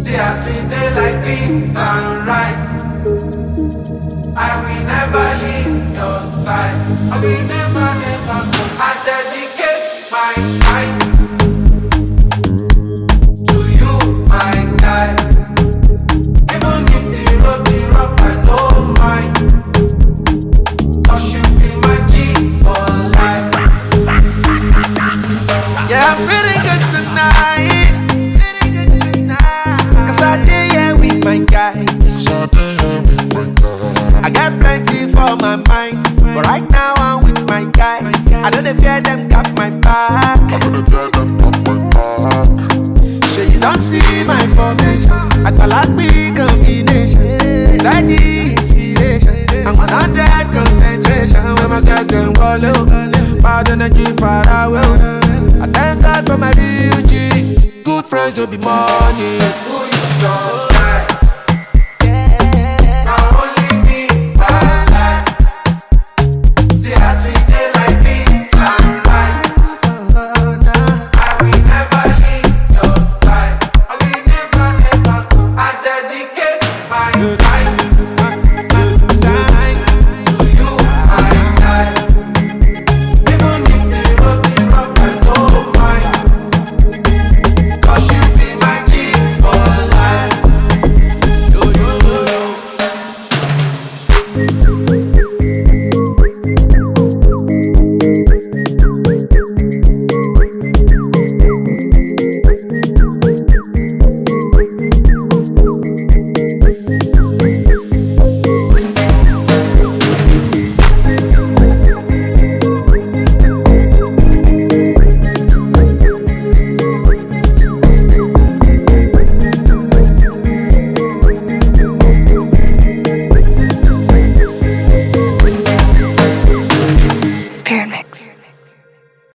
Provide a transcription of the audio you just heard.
See as we dey like beans and rice. I will never leave your side. I will never go. I dedicate my time to you, my guy. Even if the road be rough, I don't mind. 'Cause you be my G for life. Yeah, I'm feeling good tonight. Cause I did here with my guys. I got plenty for my mind, but right now I'm with my guys. I don't fear them got my back. So you don't see my formation. I call out big combination. Steady inspiration. I'm 100 concentration. When my guys them follow, bad energy far away. I thank God for my real G's. Good friends don't be money. Who you know?